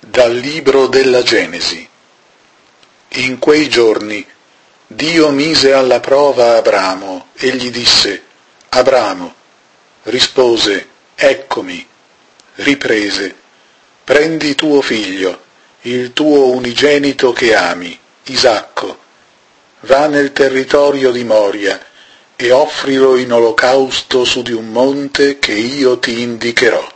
Dal libro della Genesi. In quei giorni Dio mise alla prova Abramo e gli disse: Abramo. Rispose: Eccomi. Riprese: Prendi tuo figlio, il tuo unigenito che ami, Isacco, va nel territorio di Moria e offrilo in olocausto su di un monte che io ti indicherò.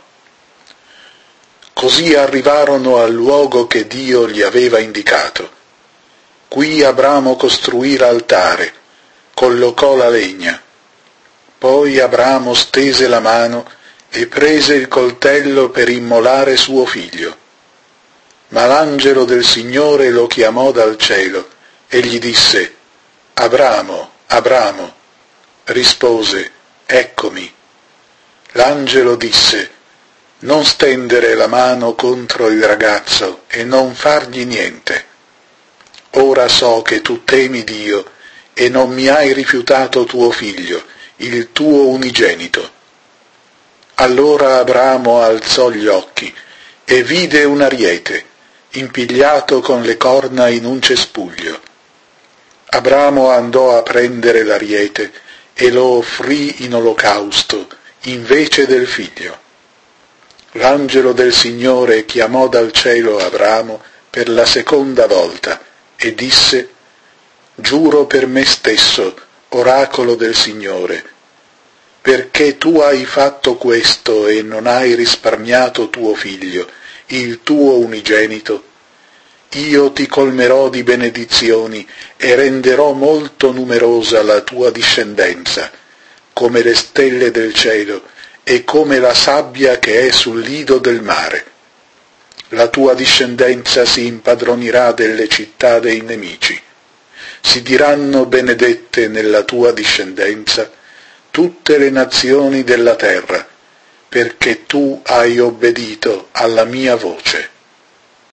Così arrivarono al luogo che Dio gli aveva indicato. Qui Abramo costruì l'altare, collocò la legna. Poi Abramo stese la mano e prese il coltello per immolare suo figlio. Ma l'angelo del Signore lo chiamò dal cielo e gli disse: Abramo, Abramo. Rispose: Eccomi. L'angelo disse: Non stendere la mano contro il ragazzo e non fargli niente. Ora so che tu temi Dio e non mi hai rifiutato tuo figlio, il tuo unigenito. Allora Abramo alzò gli occhi e vide un ariete, impigliato con le corna in un cespuglio. Abramo andò a prendere l'ariete e lo offrì in olocausto invece del figlio. L'angelo del Signore chiamò dal cielo Abramo per la seconda volta e disse: Giuro per me stesso, oracolo del Signore, perché tu hai fatto questo e non hai risparmiato tuo figlio, il tuo unigenito, io ti colmerò di benedizioni e renderò molto numerosa la tua discendenza, come le stelle del cielo e come la sabbia che è sul lido del mare. La tua discendenza si impadronirà delle città dei nemici. Si diranno benedette nella tua discendenza tutte le nazioni della terra, perché tu hai obbedito alla mia voce.